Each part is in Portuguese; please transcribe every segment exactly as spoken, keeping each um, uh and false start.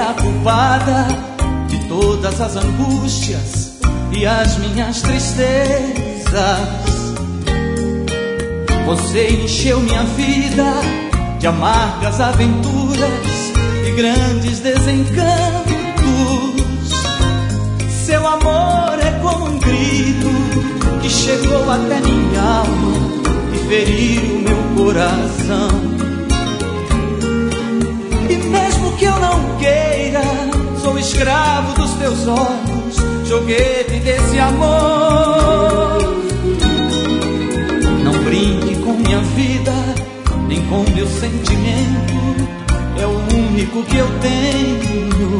a culpada de todas as angústias e as minhas tristezas. Você encheu minha vida de amargas aventuras e grandes desencantos. Seu amor é como um grito que chegou até minha alma e feriu meu coração. E mesmo que eu não queira, sou escravo dos teus olhos, joguete desse amor. Não brinque com minha vida, nem com meu sentimento, é o único que eu tenho.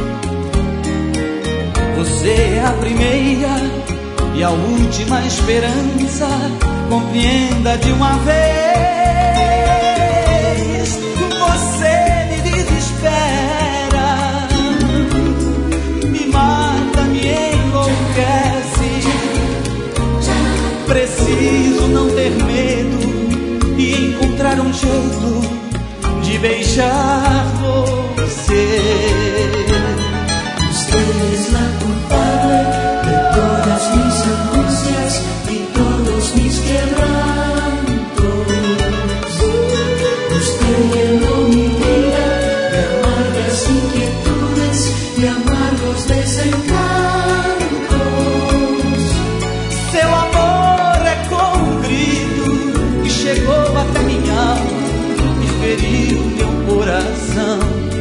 Você é a primeira e a última esperança, compreenda de uma vez. Você me desespera, me mata, me enlouquece. Preciso não ter medo e encontrar um jeito de beijar você. Usted es la culpable de todas mis angustias y todos mis quebrantos. Usted llenó mi vida de amargas inquietudes y amargos desencantos. Seu amor é como um grito que chegou até minha alma e feriu meu coração.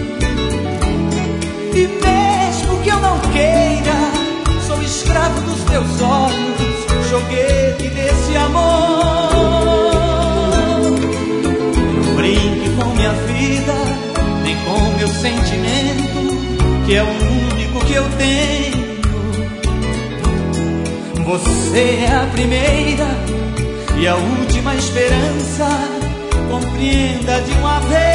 E mesmo que eu não queira, sou escravo dos teus olhos, joguete desse amor. Não brinque com minha vida, nem com meu sentimento, que é o único que eu tenho. Você é a primeira e a última esperança, compreenda de uma vez.